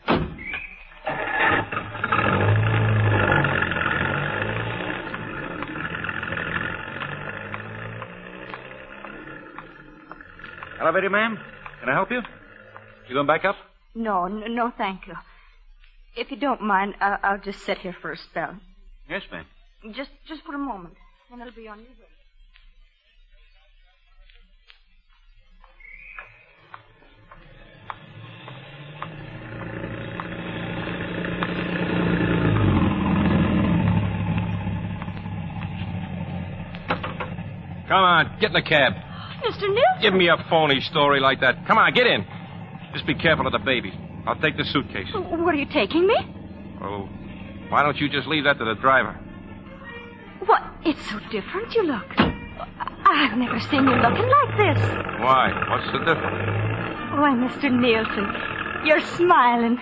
Elevator, ma'am? Can I help you? You going back up? No, no, no, thank you. If you don't mind, I'll, I'll just sit here for a spell. Yes, ma'am. Just, just for a moment, and it'll be on your way. Come on, get in the cab. Mister Nielsen! Give me a phony story like that. Come on, get in. Just be careful of the baby. I'll take the suitcase. Where are you taking me? Oh, why don't you just leave that to the driver? What? It's so different you look. I've never seen you looking like this. Why? What's the difference? Why, Mister Nielsen, you're smiling.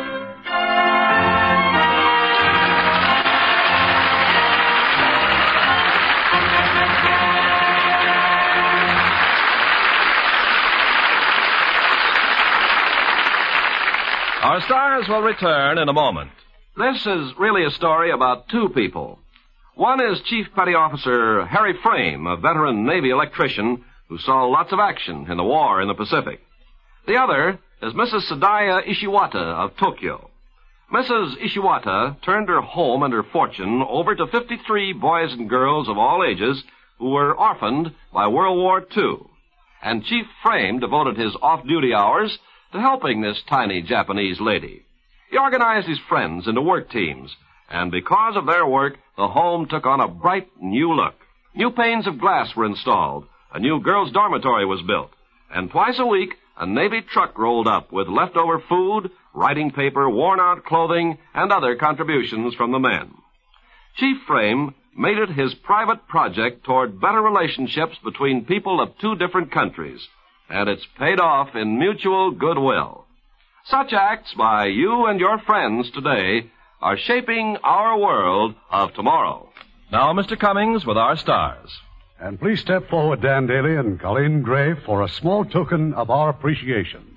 Our stars will return in a moment. This is really a story about two people. One is Chief Petty Officer Harry Frame, a veteran Navy electrician who saw lots of action in the war in the Pacific. The other is Missus Sadaya Ishiwata of Tokyo. Missus Ishiwata turned her home and her fortune over to fifty-three boys and girls of all ages who were orphaned by World War Two. And Chief Frame devoted his off-duty hours to helping this tiny Japanese lady. He organized his friends into work teams, and because of their work, the home took on a bright new look. New panes of glass were installed, a new girls' dormitory was built, and twice a week, a Navy truck rolled up with leftover food, writing paper, worn-out clothing, and other contributions from the men. Chief Frame made it his private project toward better relationships between people of two different countries, and it's paid off in mutual goodwill. Such acts by you and your friends today are shaping our world of tomorrow. Now, Mister Cummings with our stars. And please step forward, Dan Daly and Colleen Gray, for a small token of our appreciation.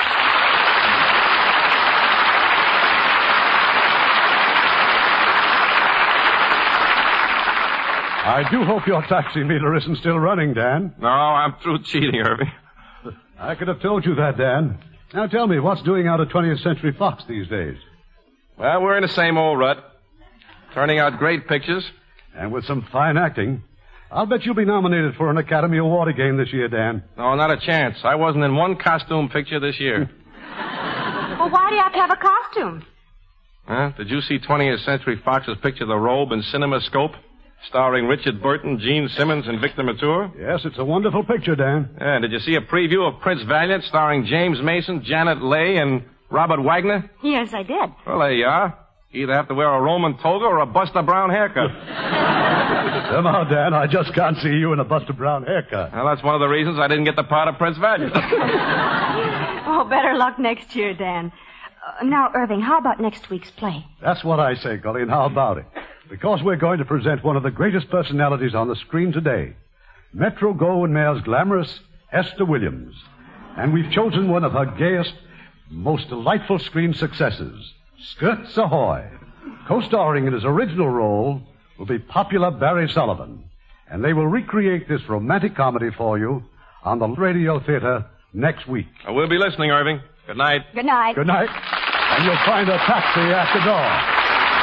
I do hope your taxi meter isn't still running, Dan. No, I'm through cheating, Irving. I could have told you that, Dan. Now tell me, what's doing out at twentieth Century Fox these days? Well, we're in the same old rut. Turning out great pictures. And with some fine acting. I'll bet you'll be nominated for an Academy Award again this year, Dan. No, not a chance. I wasn't in one costume picture this year. Well, why do you have to have a costume? Huh? Did you see twentieth Century Fox's picture, The Robe, in CinemaScope? Starring Richard Burton, Gene Simmons, and Victor Mature? Yes, it's a wonderful picture, Dan. Yeah, did you see a preview of Prince Valiant starring James Mason, Janet Leigh, and Robert Wagner? Yes, I did. Well, there you are. You either have to wear a Roman toga or a Buster Brown haircut. Somehow, Dan, I just can't see you in a Buster Brown haircut. Well, that's one of the reasons I didn't get the part of Prince Valiant. Oh, better luck next year, Dan. Uh, now, Irving, how about next week's play? That's what I say, Colleen. How about it? Because we're going to present one of the greatest personalities on the screen today, Metro-Goldwyn-Mayer's glamorous Esther Williams. And we've chosen one of her gayest, most delightful screen successes, Skirts Ahoy. Co-starring in his original role will be popular Barry Sullivan. And they will recreate this romantic comedy for you on the Radio Theater next week. We'll be listening, Irving. Good night. Good night. Good night. And you'll find a taxi at the door.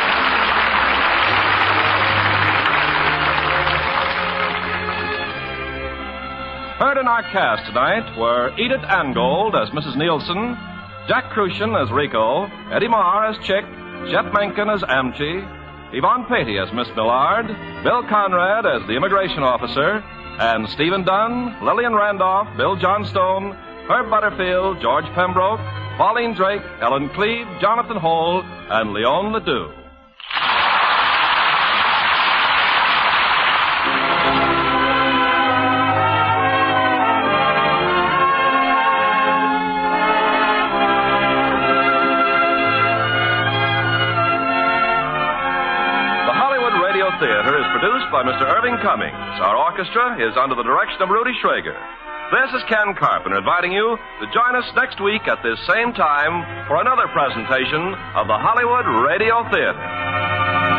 Heard in our cast tonight were Edith Angold as Missus Nielsen, Jack Crucian as Rico, Eddie Marr as Chick, Chet Mencken as Amchi, Yvonne Patey as Miss Millard, Bill Conrad as the immigration officer, and Stephen Dunn, Lillian Randolph, Bill Johnstone, Herb Butterfield, George Pembroke, Pauline Drake, Ellen Cleve, Jonathan Hole, and Leon Ledoux. Theater is produced by Mister Irving Cummings. Our orchestra is under the direction of Rudy Schrager. This is Ken Carpenter inviting you to join us next week at this same time for another presentation of the Hollywood Radio Theater.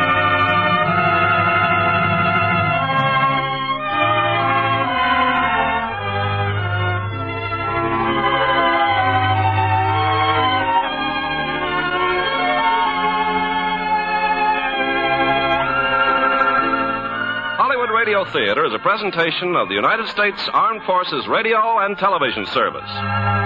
Radio Theater is a presentation of the United States Armed Forces Radio and Television Service.